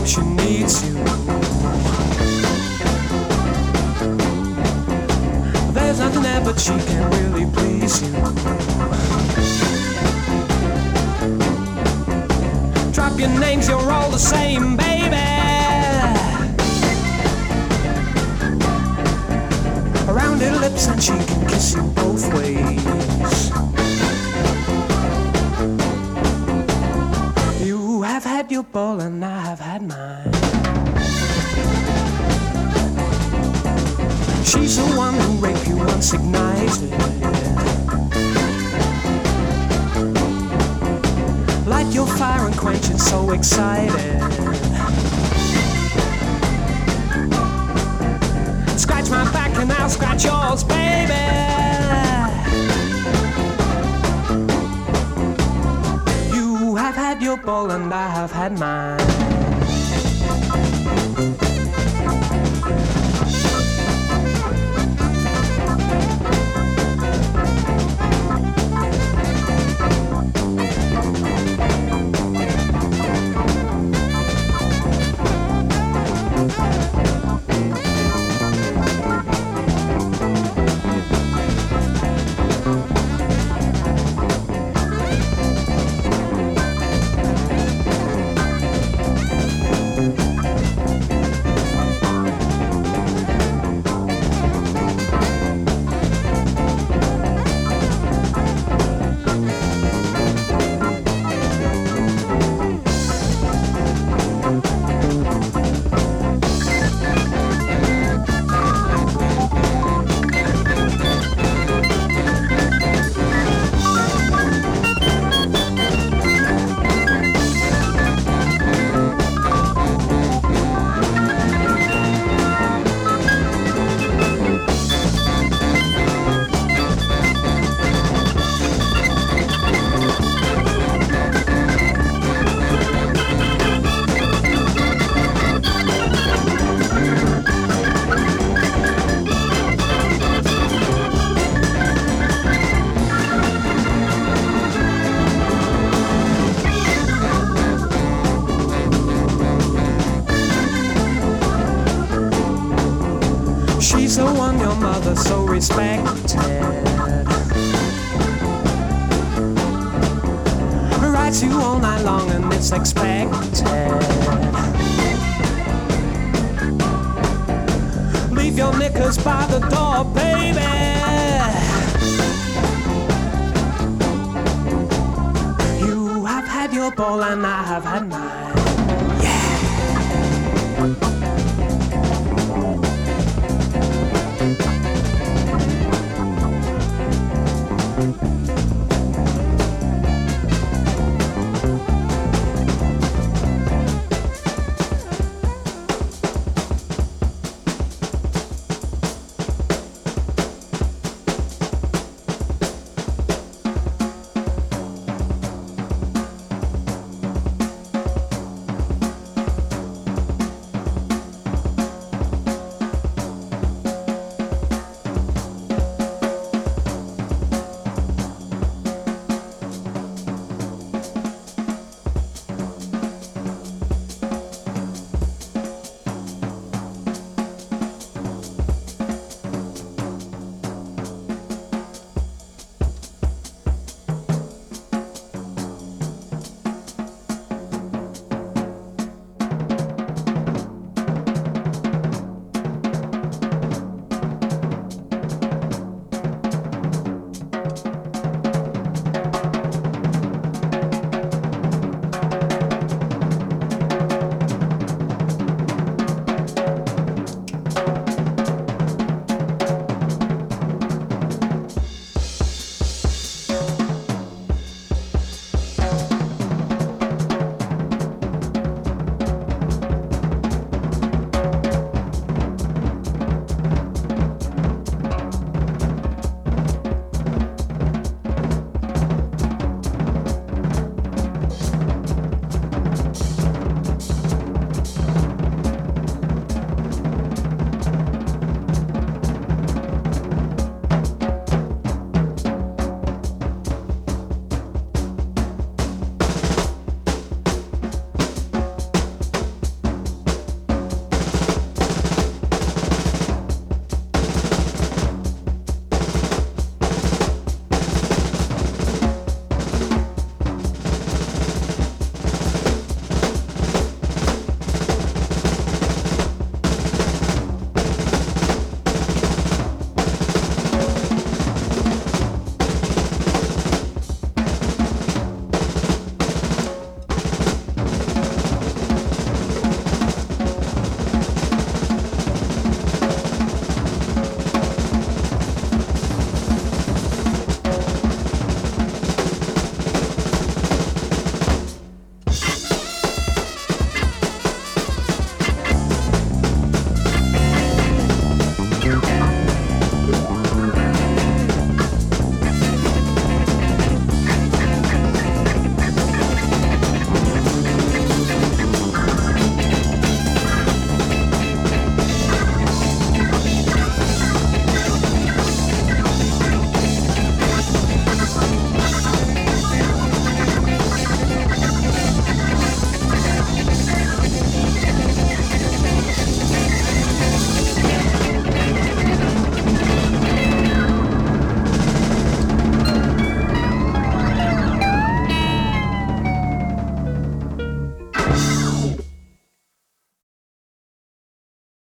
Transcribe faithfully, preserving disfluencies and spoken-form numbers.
hope she needs you. There's nothing there but she can really please you. Drop your names, you're all the same, baby. Around her lips and she can kiss you both ways. You have had your ball and I have had mine. She's the one who raped you once ignited. Light your fire and quench it, so excited. Scratch my back and I'll scratch yours, baby. You have had your ball and I have had mine. She's the one your mother so respected. Writes you all night long and it's expected. Leave your knickers by the door, baby. You have had your ball and I have had mine.